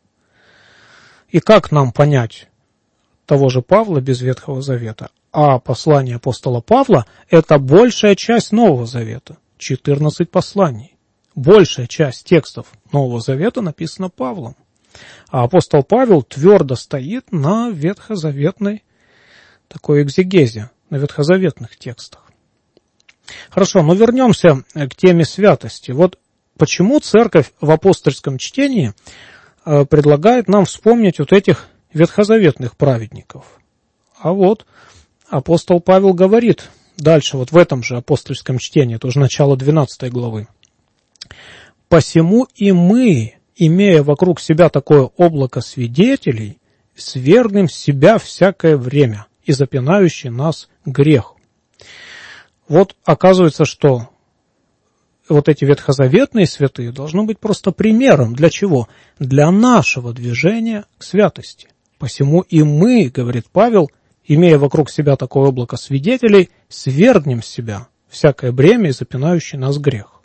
И как нам понять того же Павла без Ветхого Завета? А послание апостола Павла – это большая часть Нового Завета, 14 посланий. Большая часть текстов Нового Завета написана Павлом. А апостол Павел твердо стоит на ветхозаветной такой экзегезе, на ветхозаветных текстах. Хорошо, но вернемся к теме святости. Вот почему церковь в апостольском чтении предлагает нам вспомнить вот этих ветхозаветных праведников. А вот апостол Павел говорит дальше, вот в этом же апостольском чтении, это уже начало 12 главы. «Посему и мы, имея вокруг себя такое облако свидетелей, свергнем с себя всякое время и запинающий нас грех». Вот оказывается, что вот эти ветхозаветные святые должны быть просто примером. Для чего? Для нашего движения к святости. «Посему и мы, — говорит Павел, — имея вокруг себя такое облако свидетелей, свергнем с себя всякое бремя и запинающий нас грех».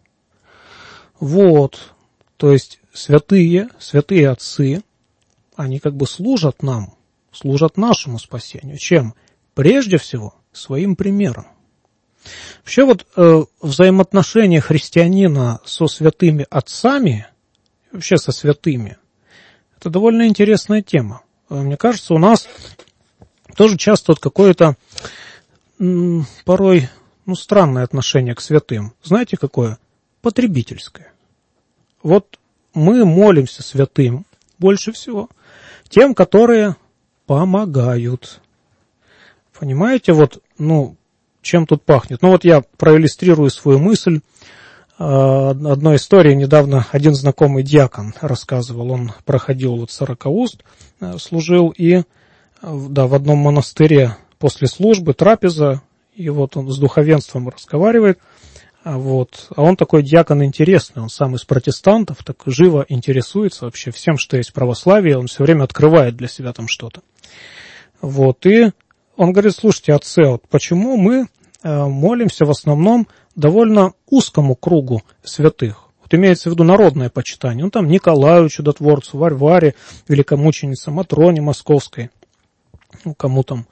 Вот, то есть святые отцы, они как бы служат нам, служат нашему спасению. Чем? Прежде всего, своим примером. Вообще вот взаимоотношения христианина со святыми отцами, вообще со святыми, это довольно интересная тема. Мне кажется, у нас тоже часто вот какое-то порой странное отношение к святым. Знаете, какое? Потребительское. Вот мы молимся святым больше всего тем, которые помогают. Понимаете, вот, чем тут пахнет? Вот я проиллюстрирую свою мысль. Одной истории недавно один знакомый диакон рассказывал. Он проходил вот 40 уст, служил, и в одном монастыре после службы трапеза, и вот он с духовенством разговаривает. А он такой диакон интересный, он сам из протестантов, так живо интересуется вообще всем, что есть православие, он все время открывает для себя там что-то. И он говорит: слушайте, отцы, вот почему мы молимся в основном довольно узкому кругу святых? Вот имеется в виду народное почитание. Там Николаю Чудотворцу, Варваре, великомученице, Матроне Московской, кому там,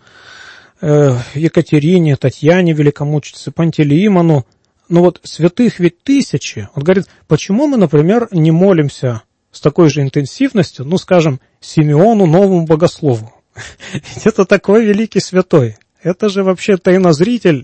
Екатерине, Татьяне великомученице, Пантелеимону. Но вот святых ведь тысячи. Он говорит, почему мы, например, не молимся с такой же интенсивностью, скажем, Симеону, новому богослову? Ведь это такой великий святой. Это же вообще тайнозритель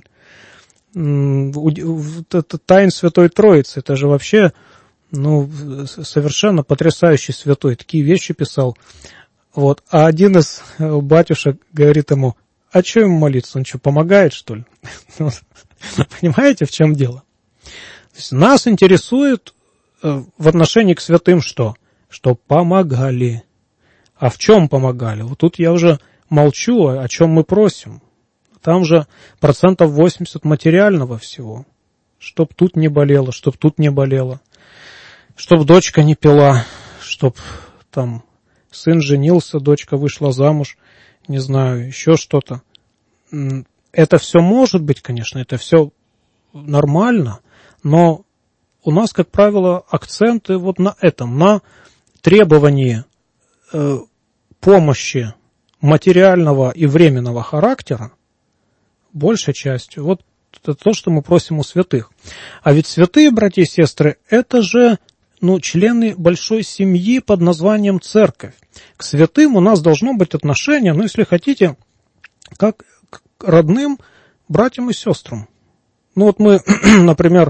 тайн Святой Троицы. Это же вообще совершенно потрясающий святой. Такие вещи писал. А один из батюшек говорит ему: а что ему молиться? Он что, помогает, что ли? Понимаете, в чем дело? То есть нас интересует в отношении к святым что? Что помогали. А в чем помогали? Вот тут я уже молчу, о чем мы просим. Там же 80% материального всего. Чтоб тут не болело, чтоб тут не болело. Чтоб дочка не пила, чтоб там сын женился, дочка вышла замуж, не знаю, еще что-то. Это все может быть, конечно, это все нормально, но у нас, как правило, акценты на этом, на требовании помощи материального и временного характера, большей частью, вот это то, что мы просим у святых. А ведь святые, братья и сестры, это же члены большой семьи под названием церковь. К святым у нас должно быть отношение, если хотите, как к родным братьям и сестрам. Вот мы, например,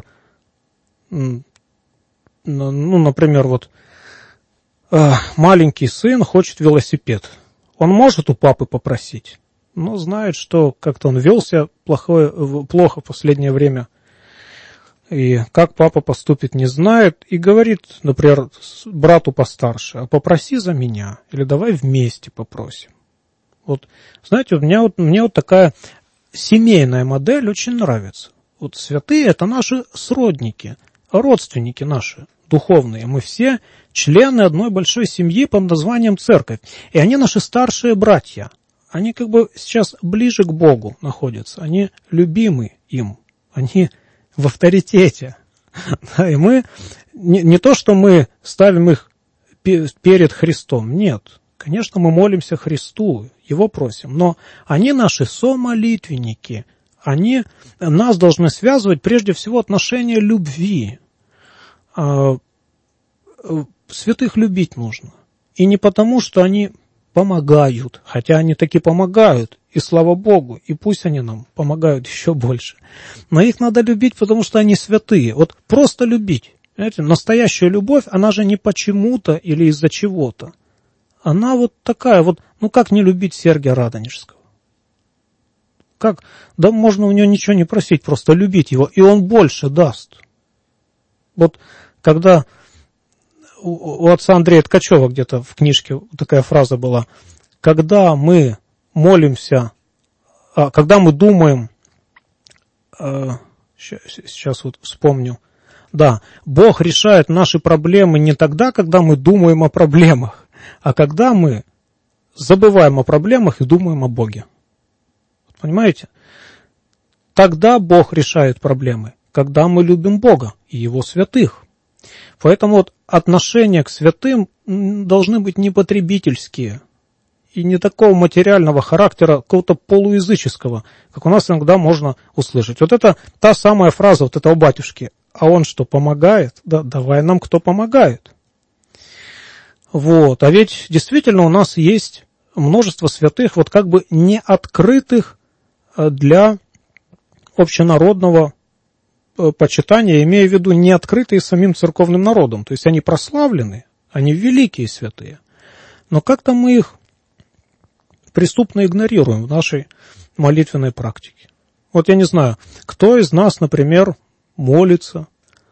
маленький сын хочет велосипед. Он может у папы попросить, но знает, что как-то он вел себя плохо в последнее время. И как папа поступит, не знает. И говорит, например, брату постарше: а попроси за меня. Или давай вместе попросим. Вот, знаете, мне вот такая семейная модель очень нравится. Вот святые — это наши сродники, родственники наши духовные. Мы все члены одной большой семьи под названием церковь. И они наши старшие братья. Они как бы сейчас ближе к Богу находятся. Они любимы им. Они в авторитете. И мы не то, что мы ставим их перед Христом. Нет. Конечно, мы молимся Христу, Его просим. Но они наши somolitвенники. Нас должны связывать прежде всего отношения любви. Святых любить нужно. И не потому, что они помогают, хотя они таки помогают, и слава Богу, и пусть они нам помогают еще больше. Но их надо любить, потому что они святые. Вот просто любить. Знаете, настоящая любовь, она же не почему-то или из-за чего-то. Она вот такая вот, как не любить Сергия Радонежского? Как? Да можно у него ничего не просить, просто любить его, и он больше даст. Вот когда у отца Андрея Ткачева где-то в книжке такая фраза была: когда мы молимся, когда мы думаем, сейчас вот вспомню, да, Бог решает наши проблемы не тогда, когда мы думаем о проблемах, а когда мы забываем о проблемах и думаем о Боге. Понимаете? Тогда Бог решает проблемы, когда мы любим Бога и Его святых. Поэтому вот отношения к святым должны быть не потребительские и не такого материального характера, какого-то полуязыческого, как у нас иногда можно услышать. Вот это та самая фраза вот этого батюшки: а он что, помогает? Да, давай нам кто помогает. Вот. А ведь действительно у нас есть множество святых, вот как бы не открытых для общенародного почитания, имея в виду не открытые самим церковным народом. То есть они прославлены, они великие святые. Но как-то мы их преступно игнорируем в нашей молитвенной практике. Вот я не знаю, кто из нас, например, молится,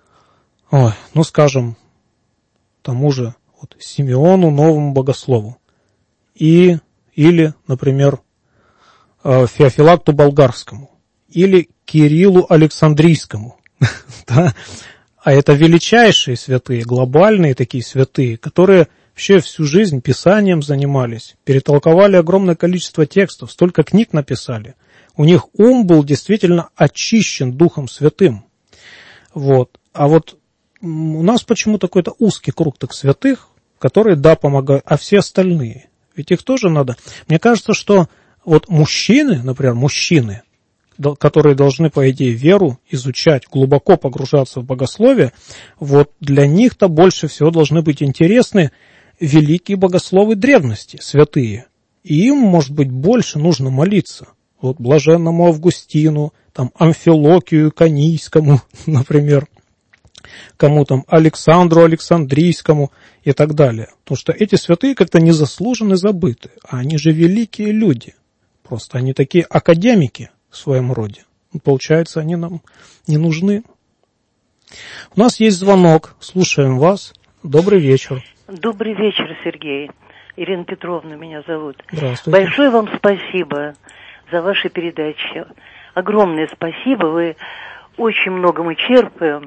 скажем, тому же Симеону, новому богослову, или, например, Феофилакту Болгарскому, или Кириллу Александрийскому. Да? А это величайшие святые, глобальные такие святые, которые вообще всю жизнь писанием занимались, перетолковали огромное количество текстов, столько книг написали. У них ум был действительно очищен Духом Святым. Вот. А вот у нас почему-то какой-то узкий круг так святых, которые, да, помогают, а все остальные. Ведь их тоже надо. Мне кажется, что вот мужчины, например, которые должны, по идее, веру изучать, глубоко погружаться в богословие, вот для них-то больше всего должны быть интересны великие богословы древности, святые. И им, может быть, больше нужно молиться. Вот блаженному Августину, Амфилокию Канийскому, например, кому Александру Александрийскому и так далее. Потому что эти святые как-то незаслуженно забыты, а они же великие люди. Просто они такие академики в своем роде. Получается, они нам не нужны. У нас есть звонок. Слушаем вас. Добрый вечер. Добрый вечер, Сергей. Ирина Петровна меня зовут. Здравствуйте. Большое вам спасибо за ваши передачи. Огромное спасибо. Вы очень много мы черпаем.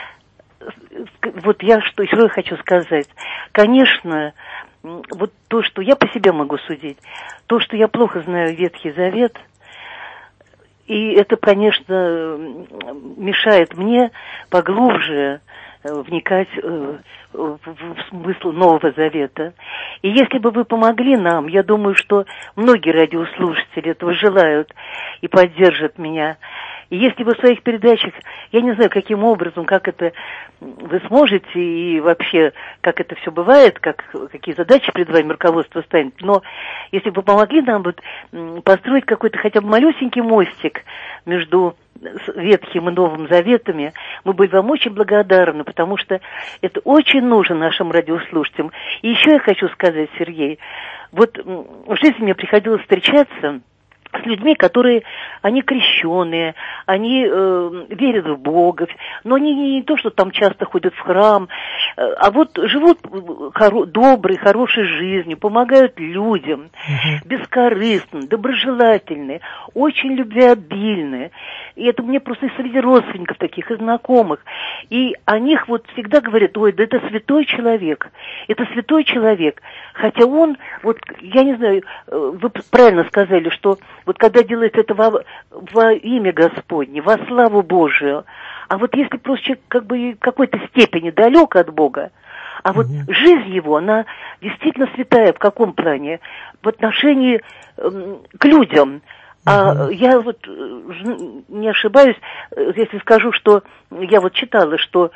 Вот я что хочу сказать. Конечно, вот то, что я по себе могу судить, то, что я плохо знаю Ветхий Завет, и это, конечно, мешает мне поглубже вникать в смысл Нового Завета. И если бы вы помогли нам, я думаю, что многие радиослушатели этого желают и поддержат меня. И если вы в своих передачах, я не знаю, каким образом, как это вы сможете и вообще, как это все бывает, какие задачи перед вами руководство станет, но если бы вы помогли нам вот построить какой-то хотя бы малюсенький мостик между Ветхим и Новым Заветами, мы были вам очень благодарны, потому что это очень нужно нашим радиослушателям. И еще я хочу сказать, Сергей, вот в жизни мне приходилось встречаться с людьми, которые, они крещеные, они верят в Бога, но они не то, что там часто ходят в храм, а вот живут доброй, хорошей жизнью, помогают людям, бескорыстно, доброжелательные, очень любвеобильные. И это мне просто и среди родственников таких, и знакомых. И о них вот всегда говорят: ой, да это святой человек, это святой человек. Хотя он, вот, я не знаю, вы правильно сказали, что вот когда делается это во имя Господне, во славу Божию, а вот если просто человек как бы в какой-то степени далек от Бога, а вот жизнь его, она действительно святая в каком плане? В отношении к людям. А я вот не ошибаюсь, если скажу, что я вот читала, что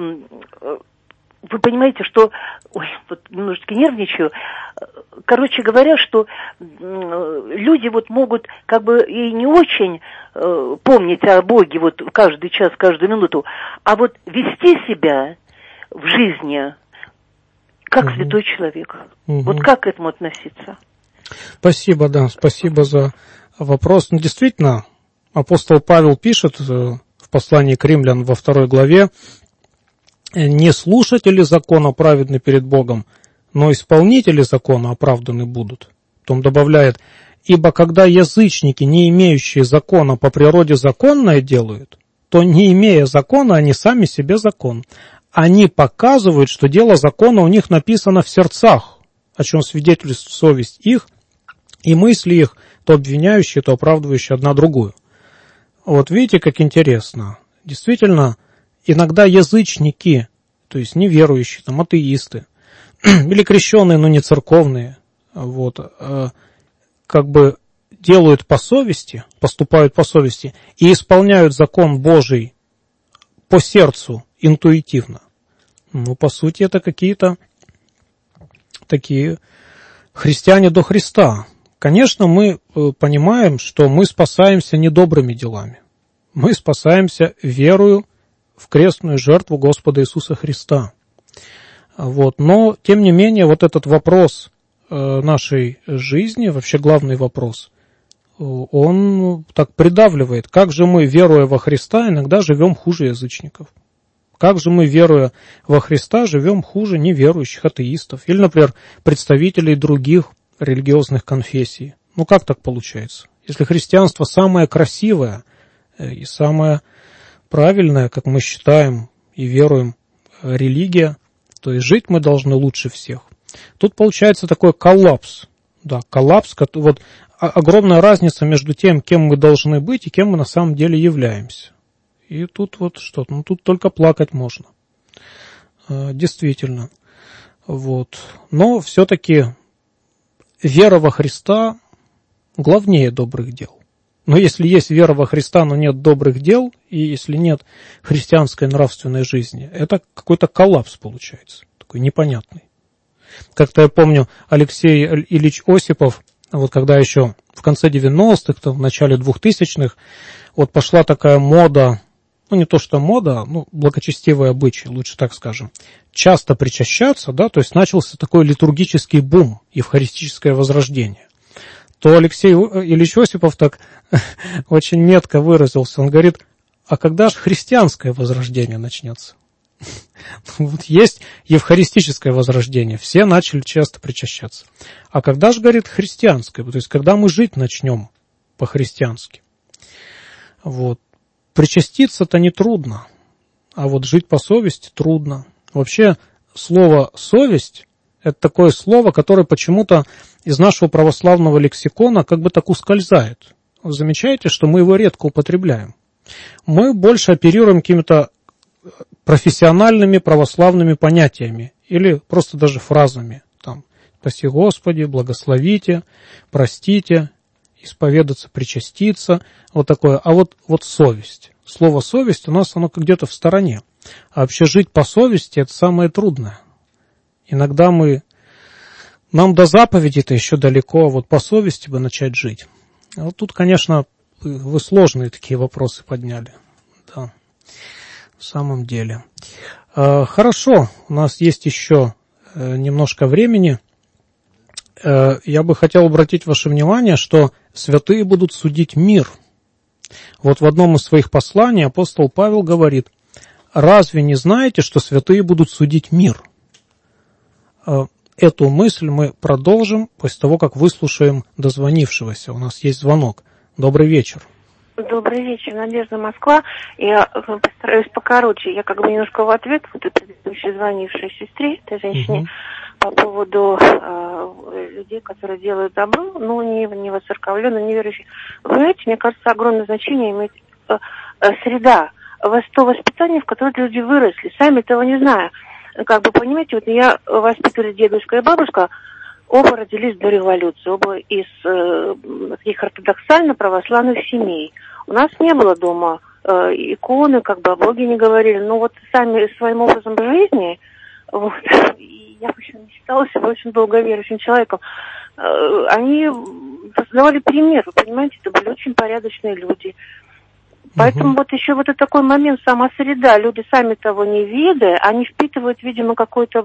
вы понимаете, что... Ой, вот немножечко нервничаю. Короче говоря, что люди вот могут как бы и не очень помнить о Боге вот каждый час, каждую минуту, а вот вести себя в жизни как святой человек. Вот как к этому относиться? Спасибо, да, спасибо за вопрос. Ну, действительно, апостол Павел пишет в послании к римлян во 2 главе: «Не слушатели закона праведны перед Богом, но исполнители закона оправданы будут». Потом добавляет: «Ибо когда язычники, не имеющие закона, по природе законное делают, то, не имея закона, они сами себе закон. Они показывают, что дело закона у них написано в сердцах, о чем свидетельствует совесть их, и мысли их, то обвиняющие, то оправдывающие одна другую». Вот видите, как интересно. Действительно, иногда язычники, то есть неверующие, там, атеисты, или крещеные, но не церковные, вот, как бы делают по совести, поступают по совести и исполняют закон Божий по сердцу, интуитивно. Ну, по сути, это какие-то такие христиане до Христа. Конечно, мы понимаем, что мы спасаемся не добрыми делами. Мы спасаемся верою в крестную жертву Господа Иисуса Христа. Вот. Но, тем не менее, вот этот вопрос нашей жизни, вообще главный вопрос, он так придавливает. Как же мы, веруя во Христа, иногда живем хуже язычников? Как же мы, веруя во Христа, живем хуже неверующих, атеистов? Или, например, представителей других религиозных конфессий? Ну, как так получается? Если христианство самое красивое и самое правильное, как мы считаем и веруем, религия, то есть жить мы должны лучше всех. Тут получается такой коллапс. Да, коллапс, вот огромная разница между тем, кем мы должны быть и кем мы на самом деле являемся. И тут вот что-то, ну тут только плакать можно. Действительно. Вот. Но все-таки вера во Христа главнее добрых дел. Но если есть вера во Христа, но нет добрых дел, и если нет христианской нравственной жизни, это какой-то коллапс получается, такой непонятный. Как-то я помню, Алексей Ильич Осипов, вот когда еще в конце 90-х, в начале 2000-х, вот пошла такая мода, ну не то что мода, ну благочестивый обычай, лучше так скажем, часто причащаться, да, то есть начался такой литургический бум, евхаристическое возрождение. То Алексей Ильич Осипов так очень метко выразился. Он говорит: а когда же христианское возрождение начнется? Вот есть евхаристическое возрождение, все начали часто причащаться. А когда же, говорит, христианское? То есть когда мы жить начнем по-христиански? Вот. Причаститься-то нетрудно, а вот жить по совести трудно. Вообще слово «совесть» — это такое слово, которое почему-то из нашего православного лексикона как бы так ускользает. Вы замечаете, что мы его редко употребляем? Мы больше оперируем какими-то профессиональными православными понятиями или просто даже фразами. Там, спаси Господи, благословите, простите, исповедаться, причаститься, вот такое. А вот совесть. Слово «совесть» у нас оно где-то в стороне. А вообще жить по совести – это самое трудное. Иногда нам до заповеди-то еще далеко, а вот по совести бы начать жить. А вот тут, конечно, вы сложные такие вопросы подняли. Да, в самом деле. Хорошо, у нас есть еще немножко времени. Я бы хотел обратить ваше внимание, что святые будут судить мир. Вот в одном из своих посланий апостол Павел говорит: «Разве не знаете, что святые будут судить мир?» Эту мысль мы продолжим после того, как выслушаем дозвонившегося. У нас есть звонок. Добрый вечер. Добрый вечер, Надежда, Москва. Я постараюсь покороче. Я немножко в ответ этой предыдущей звонившей сестре, этой женщине, по поводу людей, которые делают добро, но не воцерковленные, не верующие. Вы знаете, мне кажется, огромное значение имеет среда, то воспитание, в котором люди выросли, сами этого не зная. Понимаете, вот я воспитывали дедушка и бабушка, оба родились до революции, оба из таких ортодоксально-православных семей. У нас не было дома иконы, о Боге не говорили, но вот сами своим образом жизни, вот, и я вообще не считала себя очень долговерующим человеком, они создавали пример, вы понимаете, это были очень порядочные люди. Поэтому вот еще вот такой момент, сама среда, люди сами того не видя, они впитывают, видимо, какую-то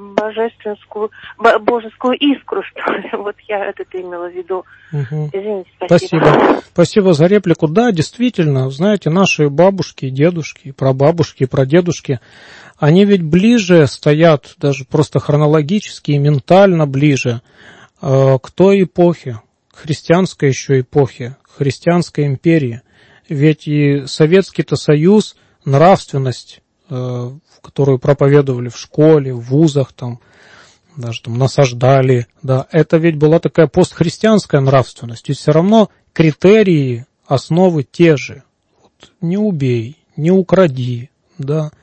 божескую искру, что ли. Вот я это имела в виду. Извините, спасибо. Спасибо за реплику. Да, действительно, знаете, наши бабушки, дедушки, прабабушки, прадедушки, они ведь ближе стоят, даже просто хронологически и ментально ближе к той эпохе, к христианской еще эпохе, к христианской империи. Ведь и Советский-то Союз, нравственность, которую проповедовали в школе, в вузах, даже насаждали, да, это ведь была такая постхристианская нравственность. И все равно критерии, основы те же. Вот, не убей, не укради, да,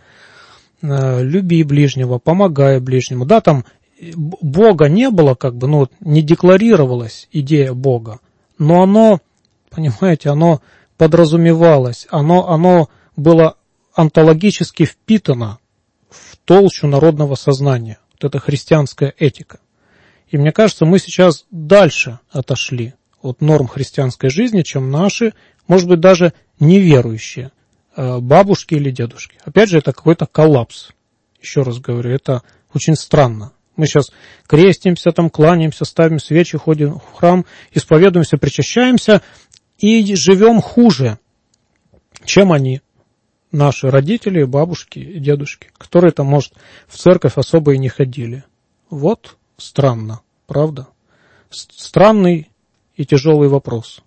люби ближнего, помогай ближнему. Да, там Бога не было, не декларировалась идея Бога, но оно, понимаете, оно подразумевалось, оно было онтологически впитано в толщу народного сознания. Вот это христианская этика. И мне кажется, мы сейчас дальше отошли от норм христианской жизни, чем наши, может быть, даже неверующие бабушки или дедушки. Опять же, это какой-то коллапс. Еще раз говорю, это очень странно. Мы сейчас крестимся, кланяемся, ставим свечи, ходим в храм, исповедуемся, причащаемся, и живем хуже, чем они, наши родители, бабушки и дедушки, которые может, в церковь особо и не ходили. Вот странно, правда? Странный и тяжелый вопрос.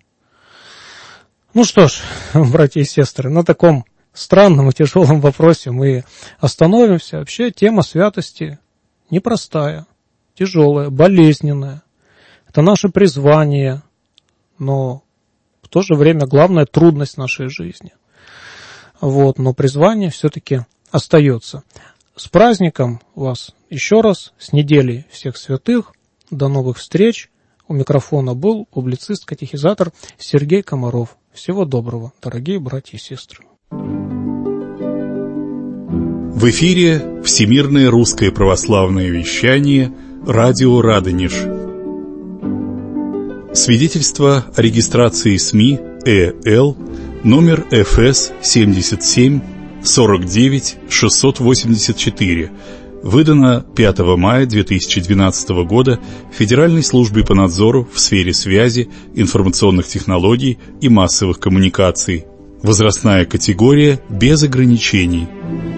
Ну что ж, братья и сестры, на таком странном и тяжелом вопросе мы остановимся. Вообще тема святости непростая, тяжелая, болезненная. Это наше призвание, но в то же время главная трудность нашей жизни. Вот, но призвание все-таки остается. С праздником вас еще раз, с неделей всех святых. До новых встреч. У микрофона был публицист-катехизатор Сергей Комаров. Всего доброго, дорогие братья и сестры. В эфире Всемирное русское православное вещание «Радио Радонеж». Свидетельство о регистрации СМИ ЭЛ номер ФС 77 49 684, выдано 5 мая 2012 года Федеральной службой по надзору в сфере связи, информационных технологий и массовых коммуникаций. Возрастная категория без ограничений.